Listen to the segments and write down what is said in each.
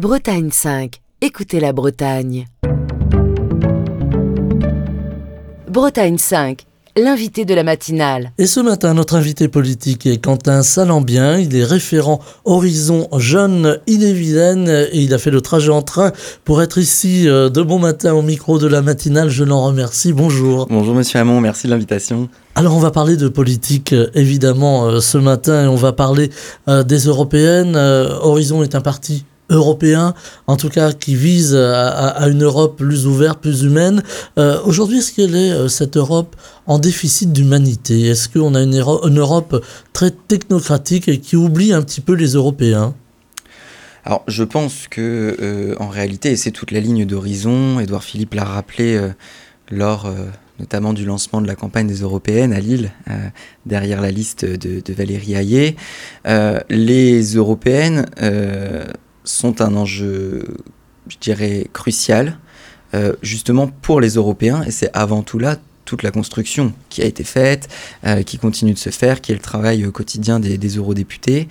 Bretagne 5. Écoutez la Bretagne. Bretagne 5. L'invité de la matinale. Et ce matin, notre invité politique est Quentin Salambien. Il est référent Horizon Jeunes Ille-et-Vilaine et il a fait le trajet en train pour être ici de bon matin au micro de la matinale. Je l'en remercie. Bonjour. Bonjour Monsieur Hamon, merci de l'invitation. Alors on va parler de politique évidemment ce matin et on va parler des européennes. Horizon est un parti européen, en tout cas qui vise à une Europe plus ouverte, plus humaine. Aujourd'hui, est-ce qu'elle est, cette Europe, en déficit d'humanité? Est-ce qu'on a une Europe très technocratique et qui oublie un petit peu les Européens? Alors je pense que en réalité, et c'est toute la ligne d'Horizon, Édouard Philippe l'a rappelé lors notamment du lancement de la campagne des Européennes à Lille, derrière la liste de Valérie Hayé, les Européennes sont un enjeu, je dirais, crucial, justement pour les Européens, et c'est avant tout là toute la construction qui a été faite, qui continue de se faire, qui est le travail quotidien des eurodéputés.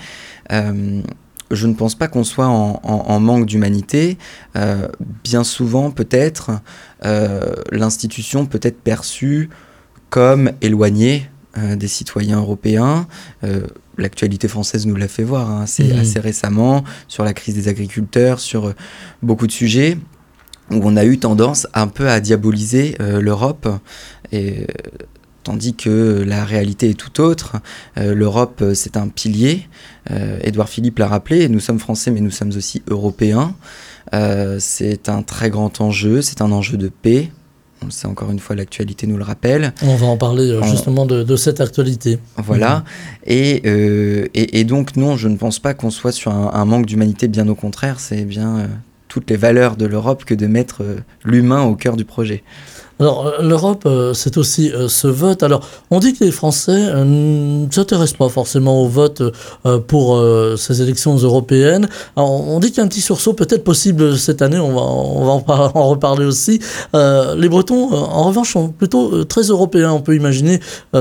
Je ne pense pas qu'on soit en manque d'humanité. Bien souvent, peut-être, l'institution peut être perçue comme éloignée des citoyens européens. L'actualité française nous l'a fait voir assez récemment, sur la crise des agriculteurs, sur beaucoup de sujets, où on a eu tendance un peu à diaboliser l'Europe, tandis que la réalité est tout autre. L'Europe, c'est un pilier. Édouard Philippe l'a rappelé, nous sommes français, mais nous sommes aussi européens. C'est un très grand enjeu, c'est un enjeu de paix. On le sait, encore une fois, l'actualité nous le rappelle. On va en parler justement de cette actualité. Voilà. Et donc, non, je ne pense pas qu'on soit sur un manque d'humanité, bien au contraire. C'est bien toutes les valeurs de l'Europe que de mettre l'humain au cœur du projet. Alors, l'Europe, c'est aussi ce vote. Alors, on dit que les Français ne s'intéressent pas forcément au vote pour ces élections européennes. Alors, on dit qu'il y a un petit sursaut peut-être possible cette année, on va en reparler aussi. Les Bretons, en revanche, sont plutôt très européens. On peut imaginer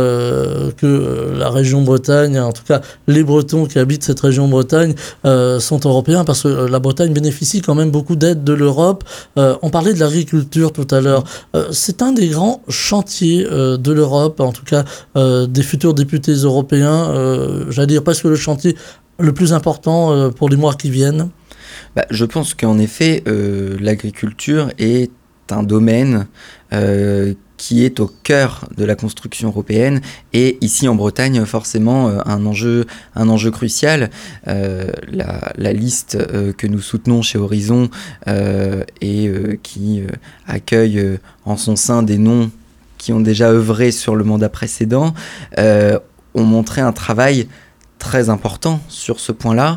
que la région Bretagne, en tout cas les Bretons qui habitent cette région Bretagne, sont européens parce que la Bretagne bénéficie quand même beaucoup d'aide de l'Europe. On parlait de l'agriculture tout à l'heure. C'est un des grands chantiers de l'Europe, en tout cas des futurs députés européens, j'allais dire presque le chantier le plus important pour les mois qui viennent. Je pense qu'en effet, l'agriculture est un domaine qui est au cœur de la construction européenne et ici en Bretagne forcément un enjeu crucial. La liste que nous soutenons chez Horizon et qui accueille en son sein des noms qui ont déjà œuvré sur le mandat précédent ont montré un travail très important sur ce point-là.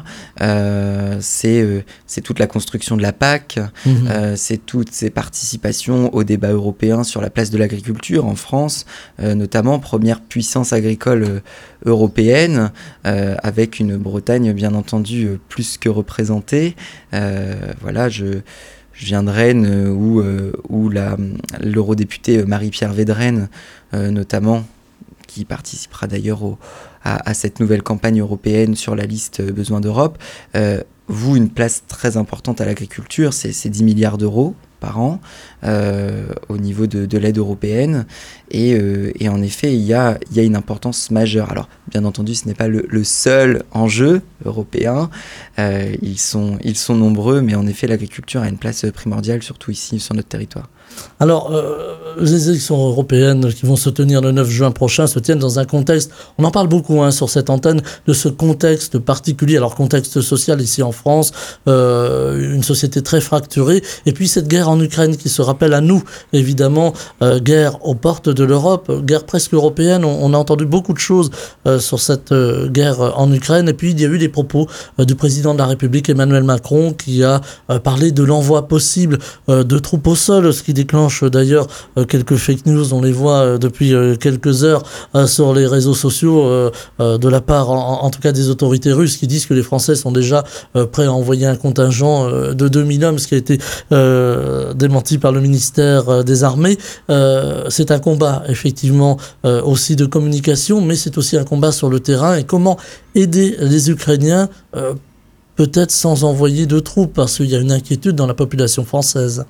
C'est toute la construction de la PAC, c'est toutes ces participations au débat européen sur la place de l'agriculture en France, notamment première puissance agricole européenne, avec une Bretagne bien entendu plus que représentée. Voilà, je viens de Rennes où l'eurodéputée Marie-Pierre Védrenne, notamment, qui participera d'ailleurs à cette nouvelle campagne européenne sur la liste Besoin d'Europe, voue une place très importante à l'agriculture, c'est 10 milliards d'euros par an au niveau de l'aide européenne et en effet il y a une importance majeure. Alors bien entendu ce n'est pas le seul enjeu européen, ils sont nombreux, mais en effet l'agriculture a une place primordiale, surtout ici sur notre territoire. Alors, les élections européennes qui vont se tenir le 9 juin prochain se tiennent dans un contexte, on en parle beaucoup sur cette antenne, de ce contexte particulier, alors contexte social ici en France, une société très fracturée, et puis cette guerre en Ukraine qui se rappelle à nous, évidemment, guerre aux portes de l'Europe, guerre presque européenne, on a entendu beaucoup de choses sur cette guerre en Ukraine, et puis il y a eu des propos du président de la République Emmanuel Macron qui a parlé de l'envoi possible de troupes au sol, ce qui déclenche d'ailleurs quelques fake news, on les voit depuis quelques heures sur les réseaux sociaux de la part en tout cas des autorités russes qui disent que les Français sont déjà prêts à envoyer un contingent de 2000 hommes, ce qui a été démenti par le ministère des Armées. C'est un combat effectivement aussi de communication, mais c'est aussi un combat sur le terrain, et comment aider les Ukrainiens peut-être sans envoyer de troupes, parce qu'il y a une inquiétude dans la population française.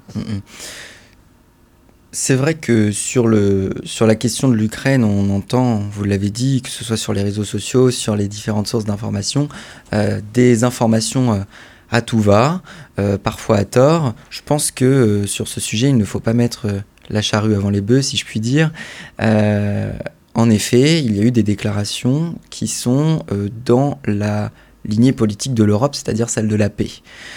C'est vrai que sur la question de l'Ukraine, on entend, vous l'avez dit, que ce soit sur les réseaux sociaux, sur les différentes sources d'informations, des informations à tout va, parfois à tort. Je pense que sur ce sujet, il ne faut pas mettre la charrue avant les bœufs, si je puis dire. En effet, il y a eu des déclarations qui sont dans la lignée politique de l'Europe, c'est-à-dire celle de la paix.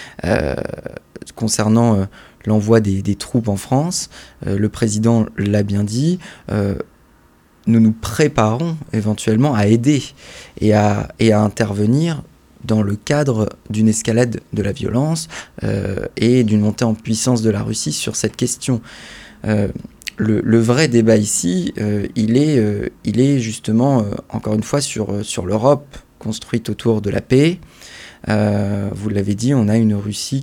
Concernant l'envoi des troupes en France, le président l'a bien dit, nous nous préparons éventuellement à aider et à intervenir dans le cadre d'une escalade de la violence et d'une montée en puissance de la Russie sur cette question. Le vrai débat ici, il est justement, encore une fois, sur l'Europe construite autour de la paix. Vous l'avez dit, on a une Russie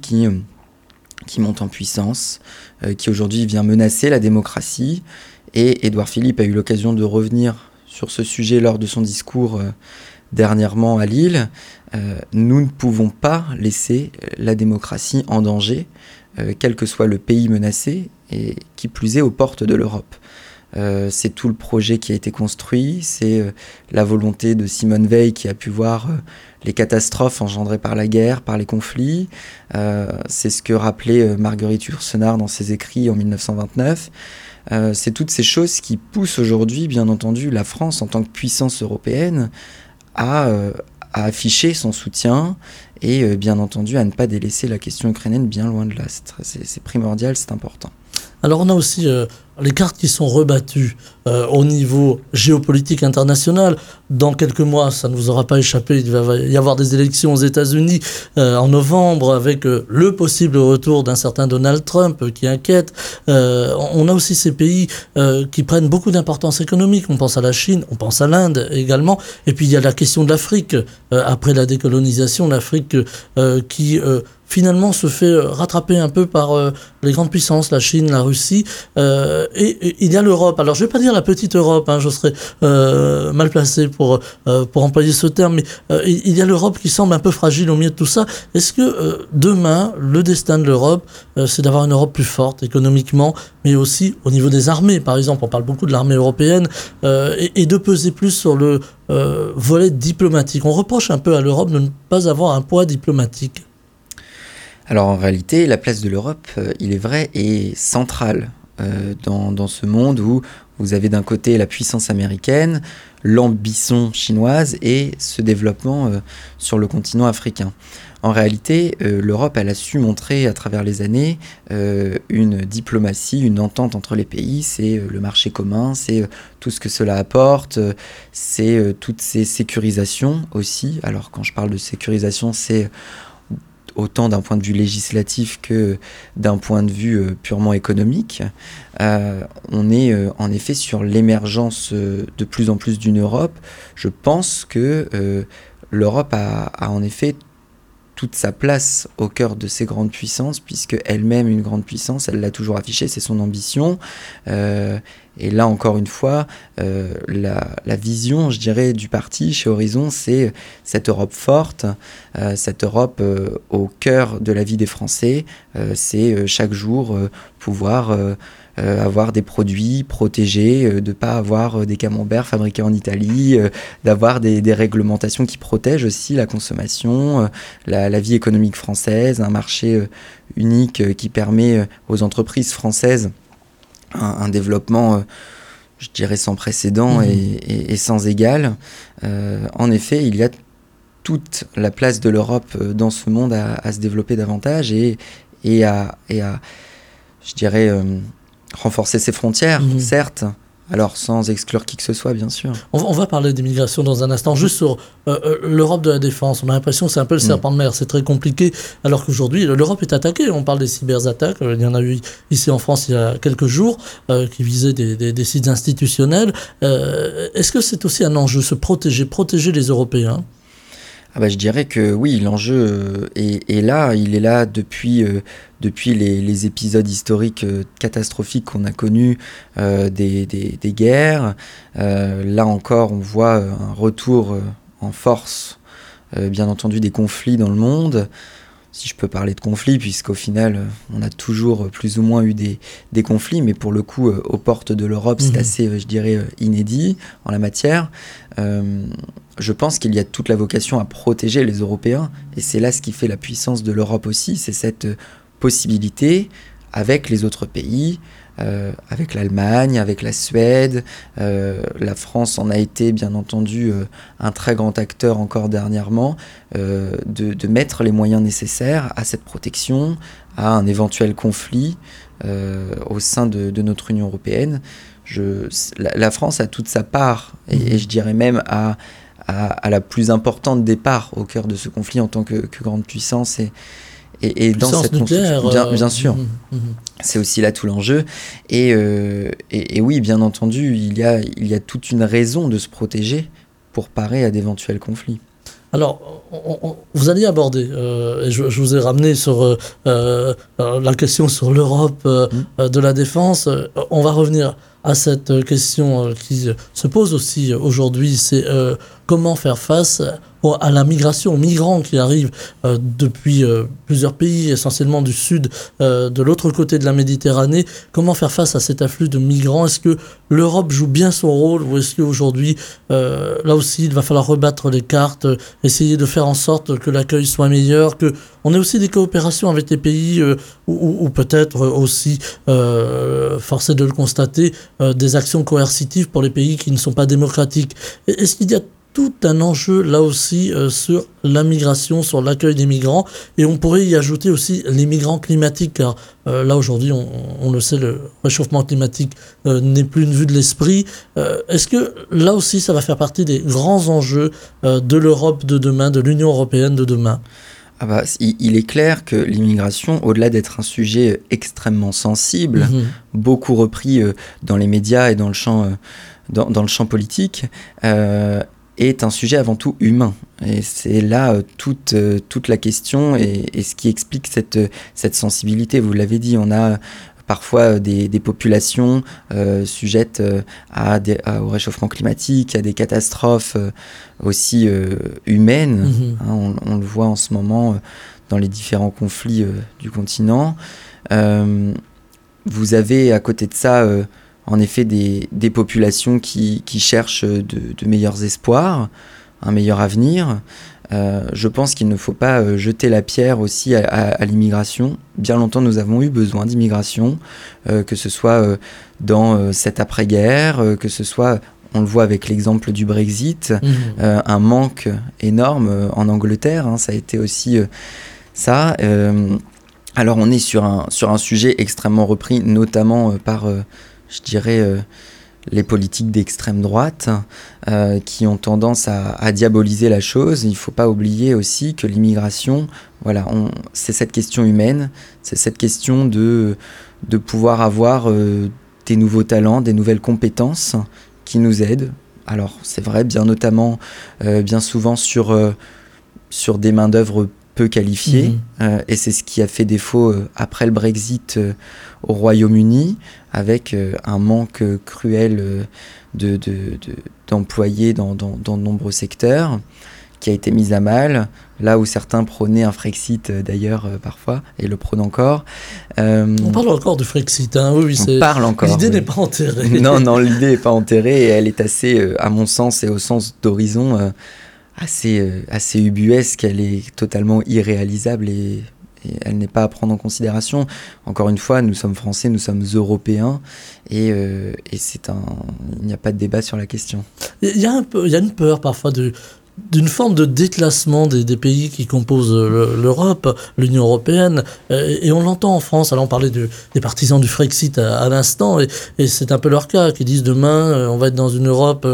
qui monte en puissance, qui aujourd'hui vient menacer la démocratie. Et Édouard Philippe a eu l'occasion de revenir sur ce sujet lors de son discours dernièrement à Lille. Nous ne pouvons pas laisser la démocratie en danger, quel que soit le pays menacé, et qui plus est aux portes de l'Europe. C'est tout le projet qui a été construit, c'est la volonté de Simone Veil qui a pu voir les catastrophes engendrées par la guerre, par les conflits. C'est ce que rappelait Marguerite Yourcenar dans ses écrits en 1929. C'est toutes ces choses qui poussent aujourd'hui, bien entendu, la France en tant que puissance européenne à afficher son soutien et bien entendu à ne pas délaisser la question ukrainienne bien loin de là. C'est primordial, c'est important. Alors on a aussi les cartes qui sont rebattues au niveau géopolitique international. Dans quelques mois, ça ne vous aura pas échappé, il va y avoir des élections aux États-Unis en novembre avec le possible retour d'un certain Donald Trump qui inquiète. On a aussi ces pays qui prennent beaucoup d'importance économique. On pense à la Chine, on pense à l'Inde également. Et puis il y a la question de l'Afrique. Après la décolonisation, l'Afrique qui finalement se fait rattraper un peu par les grandes puissances, la Chine, la Russie, et il y a l'Europe. Alors je ne vais pas dire la petite Europe, je serais mal placé pour employer ce terme, mais il y a l'Europe qui semble un peu fragile au milieu de tout ça. Est-ce que demain, le destin de l'Europe, c'est d'avoir une Europe plus forte économiquement, mais aussi au niveau des armées, par exemple, on parle beaucoup de l'armée européenne, et de peser plus sur le volet diplomatique. On reproche un peu à l'Europe de ne pas avoir un poids diplomatique. Alors en réalité, la place de l'Europe, il est vrai, est centrale dans ce monde où vous avez d'un côté la puissance américaine, l'ambition chinoise et ce développement sur le continent africain. En réalité, l'Europe, elle a su montrer à travers les années une diplomatie, une entente entre les pays. C'est le marché commun, c'est tout ce que cela apporte, c'est toutes ces sécurisations aussi. Alors quand je parle de sécurisation, c'est autant d'un point de vue législatif que d'un point de vue purement économique. On est en effet sur l'émergence de plus en plus d'une Europe. Je pense que l'Europe a en effet toute sa place au cœur de ces grandes puissances, puisque elle-même une grande puissance, elle l'a toujours affiché, c'est son ambition. Et là, encore une fois, la vision, je dirais, du parti chez Horizon, c'est cette Europe forte, cette Europe au cœur de la vie des Français. C'est chaque jour pouvoir avoir des produits protégés, de ne pas avoir des camemberts fabriqués en Italie, d'avoir des réglementations qui protègent aussi la consommation, la vie économique française, un marché unique qui permet aux entreprises françaises un développement, je dirais, sans précédent et sans égal. En effet, il y a toute la place de l'Europe dans ce monde à se développer davantage et à je dirais, renforcer ses frontières, certes, alors sans exclure qui que ce soit, bien sûr. On va parler d'immigration dans un instant. Juste sur l'Europe de la défense, on a l'impression que c'est un peu le serpent de mer, c'est très compliqué, alors qu'aujourd'hui, l'Europe est attaquée. On parle des cyberattaques, il y en a eu ici en France il y a quelques jours, qui visaient des sites institutionnels. Est-ce que c'est aussi un enjeu, se protéger les Européens ? Je dirais que oui, l'enjeu est là, il est là depuis les épisodes historiques catastrophiques qu'on a connus des guerres. Là encore, on voit un retour en force bien entendu des conflits dans le monde, si je peux parler de conflits, puisqu'au final, on a toujours plus ou moins eu des conflits, mais pour le coup, aux portes de l'Europe, c'est assez, je dirais, inédit en la matière. Je pense qu'il y a toute la vocation à protéger les Européens, et c'est là ce qui fait la puissance de l'Europe aussi, c'est cette possibilité avec les autres pays, avec l'Allemagne, avec la Suède. La France en a été, bien entendu, un très grand acteur encore dernièrement, de mettre les moyens nécessaires à cette protection, à un éventuel conflit au sein de notre Union européenne. La France a toute sa part, et je dirais même à la plus importante des parts au cœur de ce conflit en tant que grande puissance et dans cette nucléaire, bien sûr. C'est aussi là tout l'enjeu. Et oui, bien entendu, il y a toute une raison de se protéger pour parer à d'éventuels conflits. Alors, vous alliez aborder, et je vous ai ramené sur la question sur l'Europe de la défense. On va revenir à cette question qui se pose aussi aujourd'hui, c'est comment faire face à la migration, aux migrants qui arrivent depuis plusieurs pays, essentiellement du sud, de l'autre côté de la Méditerranée. Comment faire face à cet afflux de migrants? Est-ce que l'Europe joue bien son rôle, ou est-ce qu'aujourd'hui, là aussi, il va falloir rebattre les cartes, essayer de faire en sorte que l'accueil soit meilleur, qu'on ait aussi des coopérations avec les pays ou peut-être aussi, force est de le constater, des actions coercitives pour les pays qui ne sont pas démocratiques. Est-ce qu'il y a tout un enjeu là aussi sur la migration, sur l'accueil des migrants, et on pourrait y ajouter aussi les migrants climatiques, car là aujourd'hui on le sait, le réchauffement climatique n'est plus une vue de l'esprit. Est-ce que là aussi ça va faire partie des grands enjeux de l'Europe de demain, de l'Union européenne de demain? Il est clair que l'immigration, au-delà d'être un sujet extrêmement sensible, beaucoup repris dans les médias et dans le champ politique, est un sujet avant tout humain. Et c'est là toute la question et ce qui explique cette sensibilité. Vous l'avez dit, on a parfois des populations sujettes au réchauffement climatique, à des catastrophes aussi humaines. On le voit en ce moment dans les différents conflits du continent. Vous avez à côté de ça en effet des populations qui cherchent de meilleurs espoirs, un meilleur avenir. Je pense qu'il ne faut pas jeter la pierre aussi à l'immigration. Bien longtemps, nous avons eu besoin d'immigration, que ce soit dans cette après-guerre, que ce soit, on le voit avec l'exemple du Brexit, un manque énorme en Angleterre, ça a été aussi ça. Alors on est sur un sujet extrêmement repris, notamment par, je dirais, les politiques d'extrême droite qui ont tendance à diaboliser la chose. Il ne faut pas oublier aussi que l'immigration, voilà, c'est cette question humaine, c'est cette question de pouvoir avoir des nouveaux talents, des nouvelles compétences qui nous aident. Alors c'est vrai, bien souvent sur des main-d'œuvre peu qualifiées, et c'est ce qui a fait défaut après le Brexit au Royaume-Uni, avec un manque cruel d'employés dans de nombreux secteurs, qui a été mis à mal, là où certains prônaient un Frexit d'ailleurs parfois, et le prônent encore. On parle encore du Frexit, hein? Oui, on parle encore. L'idée n'est pas enterrée. Non, l'idée n'est pas enterrée, et elle est assez, à mon sens et au sens d'Horizon, assez ubuesque. Elle est totalement irréalisable et elle n'est pas à prendre en considération. Encore une fois, nous sommes Français, nous sommes Européens, et il n'y a pas de débat sur la question. Il y a une peur parfois d'une forme de déclassement des pays qui composent l'Europe, l'Union européenne, et on l'entend en France. Alors on parlait des partisans du Frexit à l'instant, et c'est un peu leur cas, qui disent demain on va être dans une Europe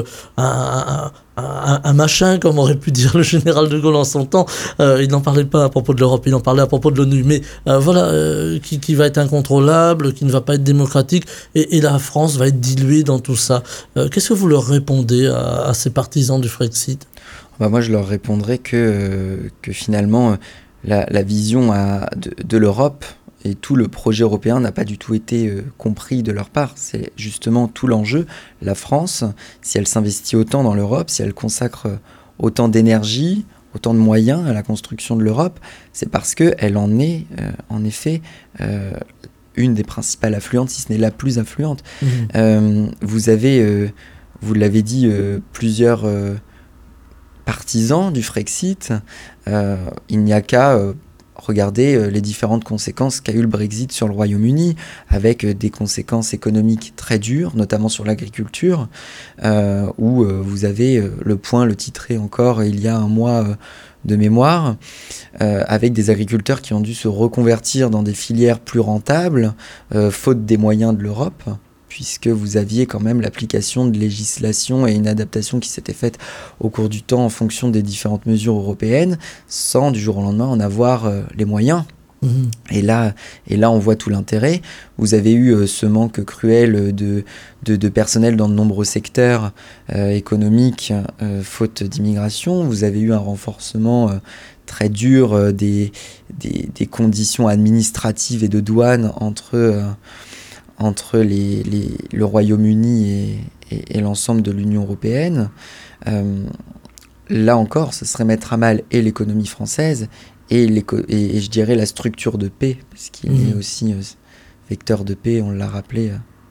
un machin, comme aurait pu dire le général de Gaulle en son temps. Il n'en parlait pas à propos de l'Europe, il en parlait à propos de l'ONU, mais qui va être incontrôlable, qui ne va pas être démocratique, et la France va être diluée dans tout ça. Qu'est-ce que vous leur répondez à ces partisans du Frexit? Moi, je leur répondrais que finalement, la vision de l'Europe et tout le projet européen n'a pas du tout été compris de leur part. C'est justement tout l'enjeu. La France, si elle s'investit autant dans l'Europe, si elle consacre autant d'énergie, autant de moyens à la construction de l'Europe, c'est parce qu'elle en est, en effet, une des principales affluentes, si ce n'est la plus affluente. Vous avez, vous l'avez dit, plusieurs partisans du Frexit. Il n'y a qu'à regarder les différentes conséquences qu'a eu le Brexit sur le Royaume-Uni, avec des conséquences économiques très dures, notamment sur l'agriculture, où vous avez Le Point le titrait encore il y a un mois de mémoire, avec des agriculteurs qui ont dû se reconvertir dans des filières plus rentables, faute des moyens de l'Europe, puisque vous aviez quand même l'application de législation et une adaptation qui s'était faite au cours du temps en fonction des différentes mesures européennes, sans du jour au lendemain en avoir les moyens. Et là, on voit tout l'intérêt. Vous avez eu ce manque cruel de personnel dans de nombreux secteurs économiques, faute d'immigration. Vous avez eu un renforcement très dur des conditions administratives et de douane entre le Royaume-Uni et l'ensemble de l'Union européenne. Là encore, ce serait mettre à mal et l'économie française et je dirais la structure de paix, parce qu'il est aussi vecteur de paix, on l'a rappelé.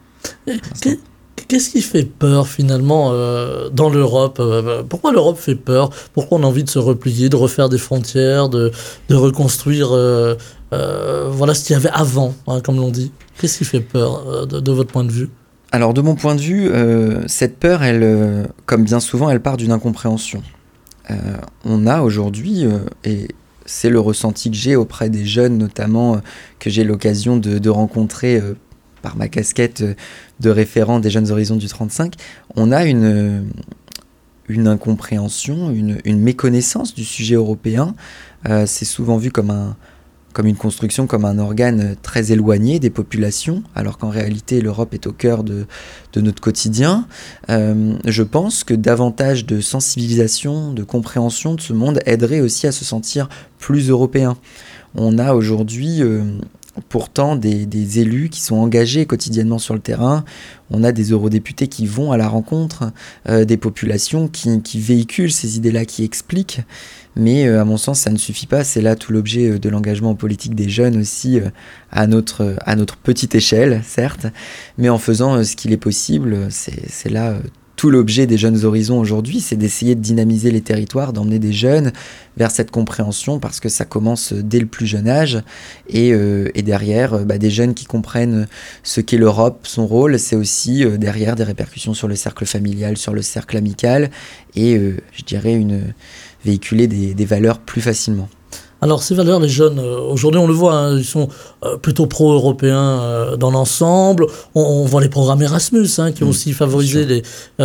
Qu'est-ce qui fait peur finalement dans l'Europe? Pourquoi l'Europe fait peur? Pourquoi on a envie de se replier, de refaire des frontières, de reconstruire voilà ce qu'il y avait avant, comme l'on dit? Qu'est-ce qui fait peur de votre point de vue? Alors de mon point de vue, cette peur, elle, comme bien souvent, elle part d'une incompréhension. On a aujourd'hui, et c'est le ressenti que j'ai auprès des jeunes notamment, que j'ai l'occasion de rencontrer par ma casquette de référent des Jeunes Horizons du 35, on a une incompréhension, une méconnaissance du sujet européen. C'est souvent vu comme une construction, comme un organe très éloigné des populations, alors qu'en réalité l'Europe est au cœur de notre quotidien. Je pense que davantage de sensibilisation, de compréhension de ce monde aiderait aussi à se sentir plus européen. On a aujourd'hui pourtant des élus qui sont engagés quotidiennement sur le terrain. On a des eurodéputés qui vont à la rencontre des populations, qui véhiculent ces idées-là, qui expliquent. Mais à mon sens, ça ne suffit pas. C'est là tout l'objet de l'engagement politique des jeunes aussi, à notre petite échelle, certes, mais en faisant ce qu'il est possible. C'est là tout l'objet des Jeunes Horizons aujourd'hui, c'est d'essayer de dynamiser les territoires, d'emmener des jeunes vers cette compréhension, parce que ça commence dès le plus jeune âge. Et derrière, des jeunes qui comprennent ce qu'est l'Europe, son rôle, c'est aussi derrière des répercussions sur le cercle familial, sur le cercle amical, et je dirais véhiculer des valeurs plus facilement. Alors ces valeurs, les jeunes, aujourd'hui on le voit, ils sont plutôt pro-européens dans l'ensemble. On voit les programmes Erasmus qui ont aussi favorisé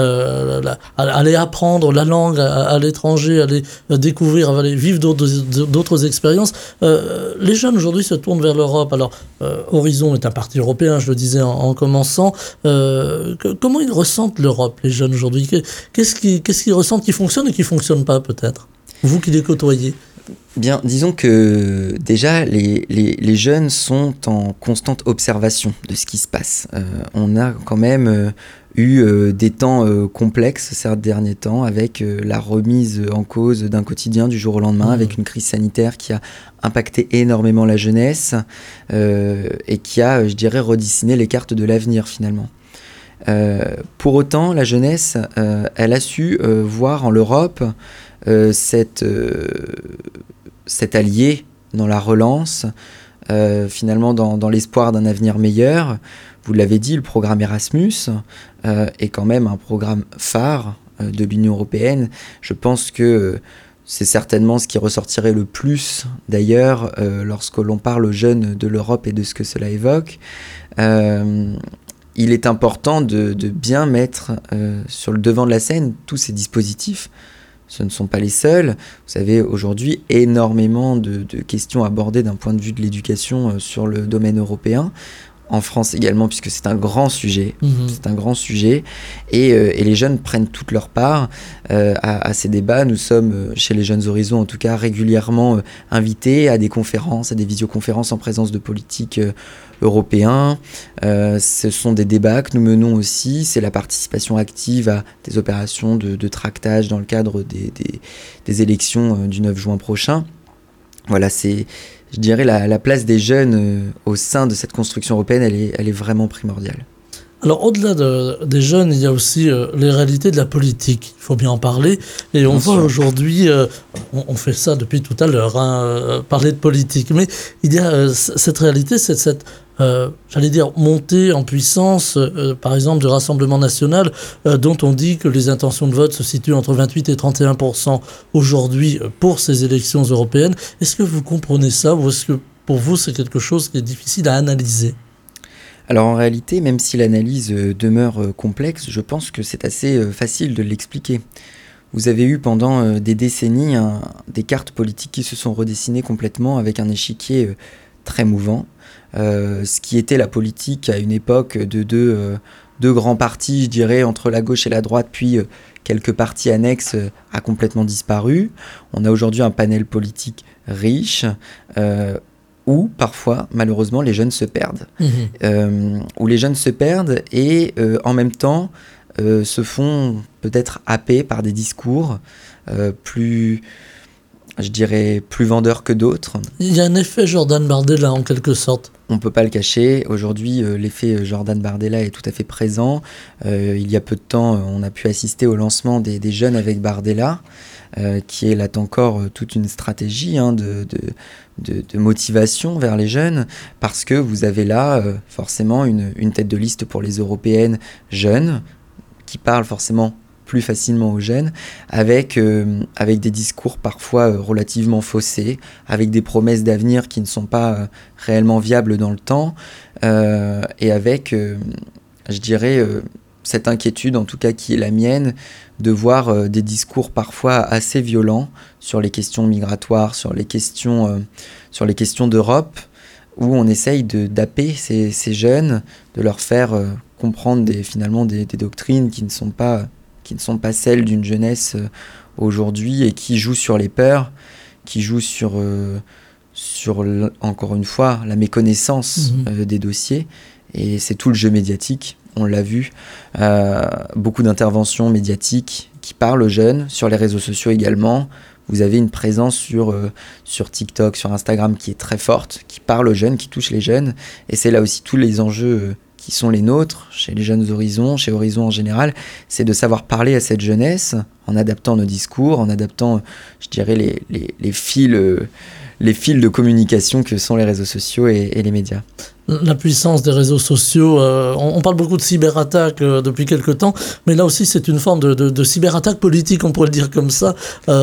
aller apprendre la langue à l'étranger, aller découvrir, aller vivre d'autres expériences. Les jeunes aujourd'hui se tournent vers l'Europe. Alors Horizon est un parti européen, je le disais en commençant. Comment ils ressentent l'Europe, les jeunes aujourd'hui? Qu'est-ce qu'ils ressentent qui fonctionne et qui ne fonctionne pas peut-être? Vous qui les côtoyez. Bien, disons que déjà, les jeunes sont en constante observation de ce qui se passe. On a quand même eu des temps complexes ces derniers temps, avec la remise en cause d'un quotidien du jour au lendemain, avec une crise sanitaire qui a impacté énormément la jeunesse et qui a, je dirais, redessiné les cartes de l'avenir finalement. Pour autant, la jeunesse, elle a su voir en l'Europe cet allié dans la relance, finalement dans l'espoir d'un avenir meilleur. Vous l'avez dit, le programme Erasmus est quand même un programme phare de l'Union européenne. Je pense que c'est certainement ce qui ressortirait le plus, d'ailleurs, lorsque l'on parle aux jeunes de l'Europe et de ce que cela évoque. Il est important de bien mettre sur le devant de la scène tous ces dispositifs. Ce ne sont pas les seuls. Vous avez aujourd'hui énormément de questions abordées d'un point de vue de l'éducation sur le domaine européen. en France également, puisque c'est un grand sujet. Mhm. C'est un grand sujet. Et les jeunes prennent toute leur part à ces débats. Nous sommes, chez les Jeunes Horizons en tout cas, régulièrement invités à des conférences, à des visioconférences en présence de politiques européens. Ce sont des débats que nous menons aussi. C'est la participation active à des opérations de tractage dans le cadre des élections du 9 juin prochain. Voilà, c'est, je dirais, la place des jeunes au sein de cette construction européenne, elle est vraiment primordiale. Alors, au-delà des jeunes, il y a aussi les réalités de la politique. Il faut bien en parler. Et on voit aujourd'hui, on fait ça depuis tout à l'heure, parler de politique. Mais il y a cette réalité, c'est cette, j'allais dire, montée en puissance, par exemple, du Rassemblement national, dont on dit que les intentions de vote se situent entre 28 et 31% aujourd'hui pour ces élections européennes. Est-ce que vous comprenez ça, ou est-ce que pour vous, c'est quelque chose qui est difficile à analyser ? Alors en réalité, même si l'analyse demeure complexe, je pense que c'est assez facile de l'expliquer. Vous avez eu pendant des décennies des cartes politiques qui se sont redessinées complètement avec un échiquier très mouvant. Ce qui était la politique à une époque de deux grands partis, je dirais, entre la gauche et la droite, puis quelques partis annexes, a complètement disparu. On a aujourd'hui un panel politique riche, où parfois, malheureusement, les jeunes se perdent. Où les jeunes se perdent et en même temps se font peut-être happer par des discours plus, je dirais, plus vendeurs que d'autres. Il y a un effet Jordan Bardella en quelque sorte. On ne peut pas le cacher. Aujourd'hui, l'effet Jordan Bardella est tout à fait présent. Il y a peu de temps, on a pu assister au lancement des Jeunes avec Bardella, qui est là encore toute une stratégie de motivation vers les jeunes, parce que vous avez là forcément une tête de liste pour les européennes jeunes, qui parle forcément plus facilement aux jeunes, avec des discours parfois relativement faussés, avec des promesses d'avenir qui ne sont pas réellement viables dans le temps, et avec, je dirais, cette inquiétude, en tout cas qui est la mienne, de voir des discours parfois assez violents sur les questions migratoires, sur les questions d'Europe, où on essaye d'happer ces jeunes, de leur faire comprendre finalement des doctrines qui ne sont pas celles d'une jeunesse aujourd'hui, et qui jouent sur les peurs, qui jouent sur encore une fois, la méconnaissance des dossiers. Et c'est tout le jeu médiatique, on l'a vu, beaucoup d'interventions médiatiques qui parlent aux jeunes, sur les réseaux sociaux également. Vous avez une présence sur TikTok, sur Instagram qui est très forte, qui parle aux jeunes, qui touche les jeunes. Et c'est là aussi tous les enjeux qui sont les nôtres, chez les Jeunes Horizons, chez Horizon en général, c'est de savoir parler à cette jeunesse en adaptant nos discours, en adaptant, je dirais, les fils de communication que sont les réseaux sociaux et les médias. La puissance des réseaux sociaux, on parle beaucoup de cyberattaques depuis quelque temps, mais là aussi c'est une forme de cyberattaque politique, on pourrait le dire comme ça,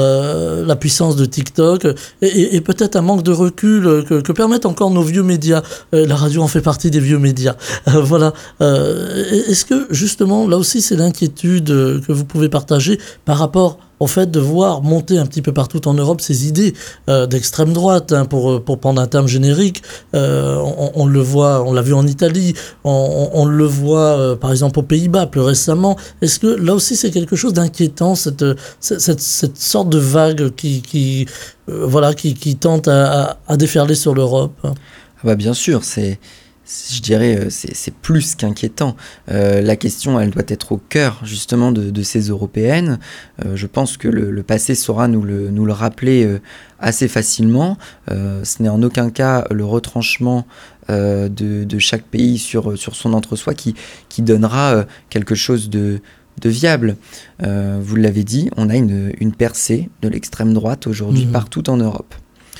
la puissance de TikTok, et peut-être un manque de recul que permettent encore nos vieux médias. La radio en fait partie des vieux médias. Voilà. Est-ce que justement, là aussi c'est l'inquiétude que vous pouvez partager par rapport au fait de voir monter un petit peu partout en Europe ces idées d'extrême droite, pour prendre un terme générique. On le voit, on l'a vu en Italie, on le voit par exemple aux Pays-Bas plus récemment. Est-ce que là aussi c'est quelque chose d'inquiétant, cette sorte de vague qui tente à déferler sur l'Europe? Ah bah bien sûr, je dirais, c'est plus qu'inquiétant. La question, elle doit être au cœur justement de ces européennes. Je pense que le passé saura nous le rappeler assez facilement. Ce n'est en aucun cas le retranchement de chaque pays sur son entre-soi qui donnera quelque chose de viable. Vous l'avez dit, on a une percée de l'extrême droite aujourd'hui partout en Europe.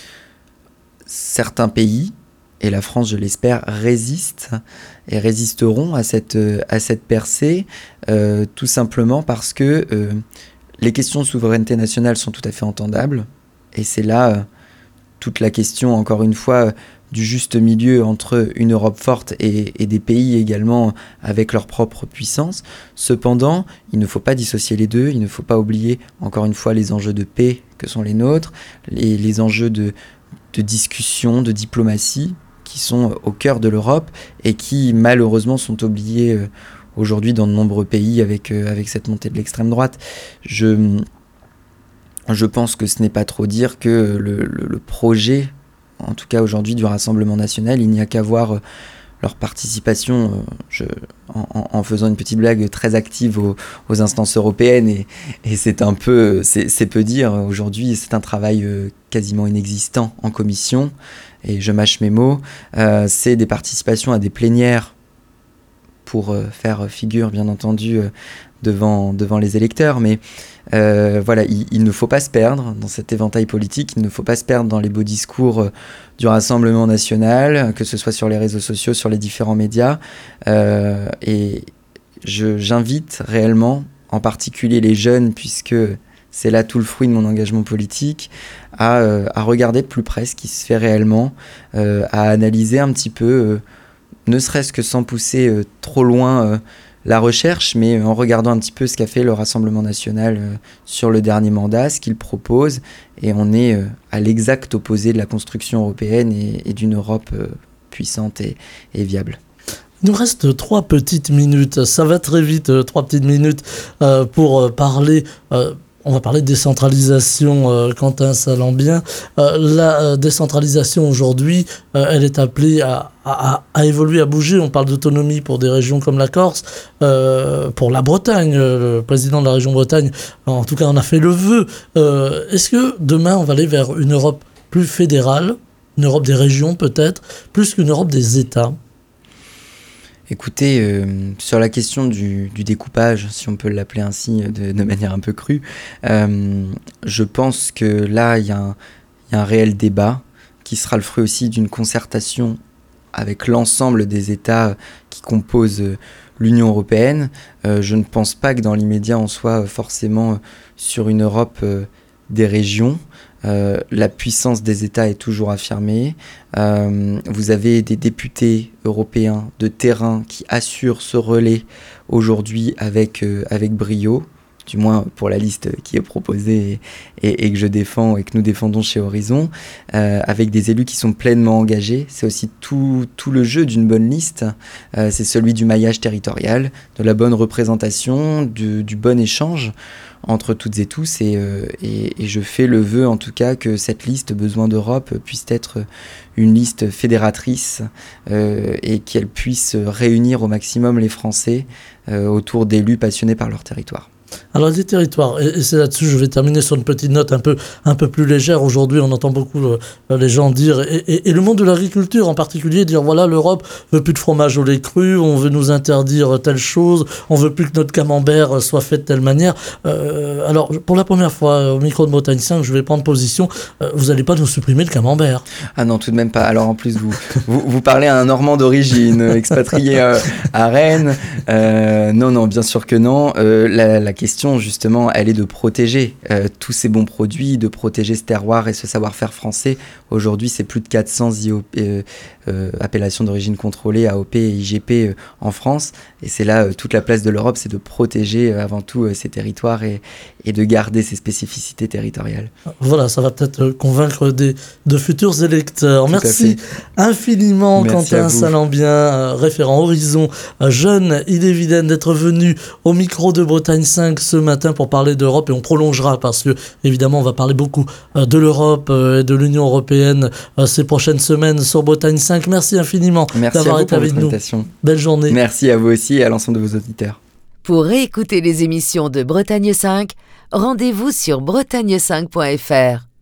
Certains pays, et la France, je l'espère, résiste et résisteront à cette percée, tout simplement parce que les questions de souveraineté nationale sont tout à fait entendables. Et c'est là toute la question, encore une fois, du juste milieu entre une Europe forte et des pays également avec leur propre puissance. Cependant, il ne faut pas dissocier les deux, il ne faut pas oublier, encore une fois, les enjeux de paix que sont les nôtres, les enjeux de discussion, de diplomatie, qui sont au cœur de l'Europe et qui malheureusement sont oubliés aujourd'hui dans de nombreux pays avec cette montée de l'extrême droite. Je pense que ce n'est pas trop dire que le projet, en tout cas aujourd'hui, du Rassemblement national, il n'y a qu'à voir leur participation, en faisant une petite blague, très active aux instances européennes, et c'est un peu, c'est peu dire, aujourd'hui c'est un travail quasiment inexistant en commission, et je mâche mes mots, c'est des participations à des plénières pour faire figure, bien entendu, devant les électeurs, mais voilà, il ne faut pas se perdre dans cet éventail politique, il ne faut pas se perdre dans les beaux discours du Rassemblement national, que ce soit sur les réseaux sociaux, sur les différents médias, et j'invite réellement, en particulier les jeunes, puisque c'est là tout le fruit de mon engagement politique, à regarder de plus près ce qui se fait réellement, à analyser un petit peu, ne serait-ce que sans pousser trop loin la recherche, mais en regardant un petit peu ce qu'a fait le Rassemblement national sur le dernier mandat, ce qu'il propose, et on est à l'exact opposé de la construction européenne et d'une Europe puissante et viable. Il nous reste 3 petites minutes, ça va très vite, 3 petites minutes pour parler... On va parler de décentralisation, Quentin Salambien. La décentralisation aujourd'hui, elle est appelée à évoluer, à bouger. On parle d'autonomie pour des régions comme la Corse, pour la Bretagne. Le président de la région Bretagne, en tout cas, en a fait le vœu. Est-ce que demain, on va aller vers une Europe plus fédérale, une Europe des régions peut-être, plus qu'une Europe des États ? Écoutez, sur la question du découpage, si on peut l'appeler ainsi de manière un peu crue, je pense que là, il y a un réel débat qui sera le fruit aussi d'une concertation avec l'ensemble des États qui composent l'Union européenne. Je ne pense pas que dans l'immédiat, on soit forcément sur une Europe des régions. La puissance des États est toujours affirmée. Vous avez des députés européens de terrain qui assurent ce relais aujourd'hui avec brio, du moins pour la liste qui est proposée et que je défends et que nous défendons chez Horizon, avec des élus qui sont pleinement engagés. C'est aussi tout le jeu d'une bonne liste, c'est celui du maillage territorial, de la bonne représentation, du bon échange entre toutes et tous, et je fais le vœu en tout cas que cette liste Besoin d'Europe puisse être une liste fédératrice et qu'elle puisse réunir au maximum les Français autour d'élus passionnés par leur territoire. Alors des territoires, et c'est là-dessus, je vais terminer sur une petite note un peu plus légère. Aujourd'hui, on entend beaucoup les gens dire, et le monde de l'agriculture en particulier, dire voilà, l'Europe veut plus de fromage au lait cru, on veut nous interdire telle chose, on veut plus que notre camembert soit fait de telle manière. Alors, pour la première fois, au micro de Bretagne 5, je vais prendre position, vous n'allez pas nous supprimer le camembert. Ah non, tout de même pas. Alors en plus, vous parlez à un Normand d'origine, expatrié à Rennes. Non, bien sûr que non. La question, justement, elle est de protéger tous ces bons produits, de protéger ce terroir et ce savoir-faire français. Aujourd'hui, c'est plus de 400 appellations d'origine contrôlée, AOP et IGP en France. Et c'est là, toute la place de l'Europe, c'est de protéger avant tout ces territoires et de garder ces spécificités territoriales. Voilà, ça va peut-être convaincre de futurs électeurs. Merci infiniment, Merci Quentin Salambien, référent Horizon Jeune, Ille-et-Vilaine, d'être venu au micro de Bretagne 5 ce matin pour parler d'Europe, et on prolongera parce que évidemment on va parler beaucoup de l'Europe et de l'Union européenne ces prochaines semaines sur Bretagne 5. Merci infiniment d'avoir été avec nous. Belle journée. Merci à vous aussi et à l'ensemble de vos auditeurs. Pour réécouter les émissions de Bretagne 5, rendez-vous sur bretagne5.fr.